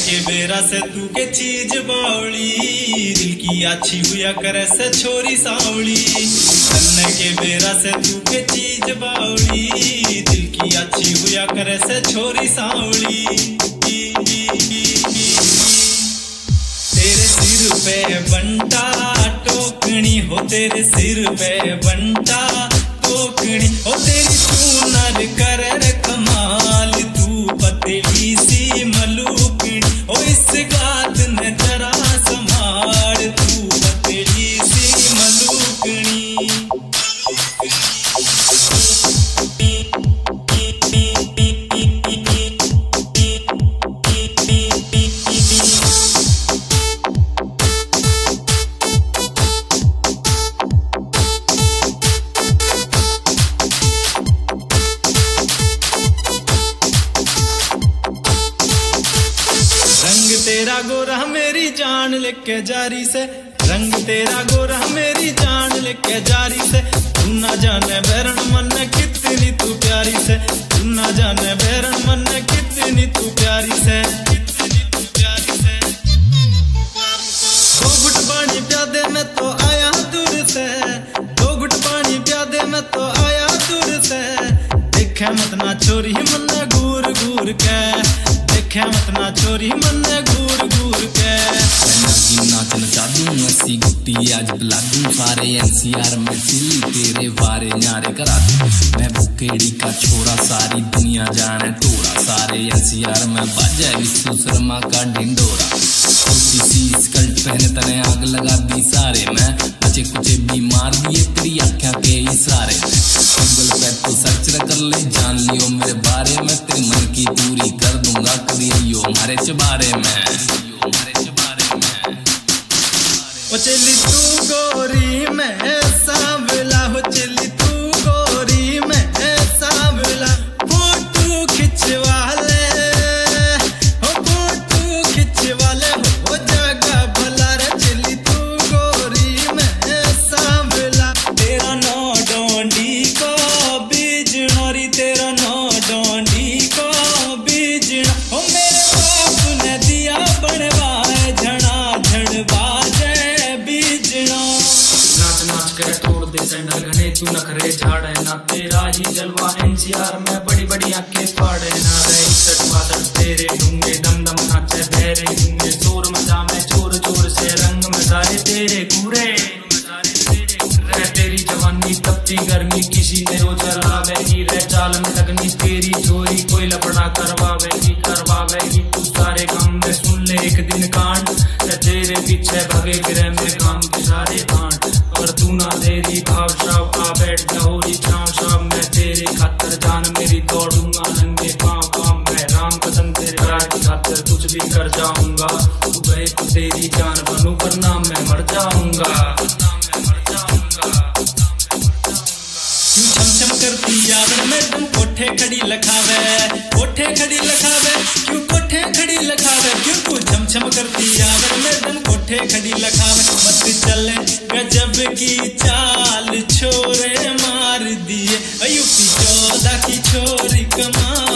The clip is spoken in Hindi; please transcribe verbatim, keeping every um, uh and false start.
के बेरा से तू के चीज बावली, दिल की अच्छी हुआ करे से छोरी सावली। तन्ने के बेरा से तू के चीज बावली, दिल की अच्छी हुआ करे से छोरी सावली। तेरे सिर पे बंटा टोकनी हो, तेरे सिर पे बंटा टोकनी हो, तेरी चूनर करे कमाल, तू पतली सी मलूकनी ओ इस गात ने जरा संभाल, तू पतली सी मलूकनी। रंग तेरा गोरा मेरी जान लेके जारी से, रंग तेरा गोरा मेरी जान लेके जारी से। तू ना जाने बैरन मन कितनी तू प्यारी से, तू ना जाने बैरन मन कितनी तू प्यारी से, कितनी तू प्यारी से। दो घुट पानी प्यादे में तो आया दूर से, दो घुट पानी प्यादे में तो आया दूर से। देखे मत ना चोरी मन घूर घूर के, देखे मत ना चोरी मन घूर घूर के। नाचन चादू ऐसी गुट्टी आज बुला दूं, सारे एनसीआर में दिल्ली तेरे बारे न्यारे करा दूं। मैं बुकेड़ी का छोरा सारी दुनिया जाने टोरा, सारे एनसीआर में बाजा विश्व शर्मा का ढिंडोरा। छोटी सी स्कर्ट पहने तने आग लगा दी सारे में, बचे कुचे भी मार दिए तेरी आँखों के इशारे में। गूगल पे तो सर्च कर ले, जान लियो मेरे बारे में, तेरे मन की पूरी कर दूंगा करियो हमारे चबारे में, हमारे चबारे में। ओ चली तू गोरी में सांवला, हो चली तू गोरी में सांवला। फोटो खिंचवा ले, हो फोटो खिंचवा ले, हो जगह भला रे। चली तू गोरी में सांवला। तेरा नौ डोंडी को बीजना री, तेरा नौ डोंडी को बीजना। हो मेरे बाप ने दिया बनवाए झड़ा झड़ बाजे बीजना। नाच नाच के तोड़ दे सैंडल घने तू नखरे झाड़े ना, तेरा ही जलवा एनसीआर में बड़ी बड़ी आंखें फाड़े ना। रे इज्जत बादल तेरे ढूंगे दम दम नाचे तेरे ढूंगे, शोर मचा में चोर चोर से रंग में सारे तेरे कूड़े। रह तेरी जवानी तपती गर्मी किसी ने रो चलावेगी, रे चाल में लगनी तेरी चोरी कोई लपड़ा करवावेगी करवावेगी। तू सारे काम में सुन ले एक दिन कांड, तेरे पीछे भगे फिरे में काम के सारे कांड। और तू ना तेरी भाव शाव आ बैठ जाओरी छाव शाव, मैं तेरे खातर जान मेरी दौड़ूंगा नंगे पाँव पाँव। मैं राम कसम तेरे प्यार की खातर कुछ भी कर जाऊंगा, तू गए तो तेरी जान बनू वरना मैं मर जाऊंगा, मैं मर जाऊंगा। छम छम करती याद में तुम कोठे खड़ी लखावे, कोठे खड़ी लखावे क्यों कोठे खड़ी लखावे क्यों तू छम छम करती याद में तुम कोठे खड़ी लखावे। मत चले गजब की चाल छोरे मार दिए, यूपी चौदह की छोरी कमा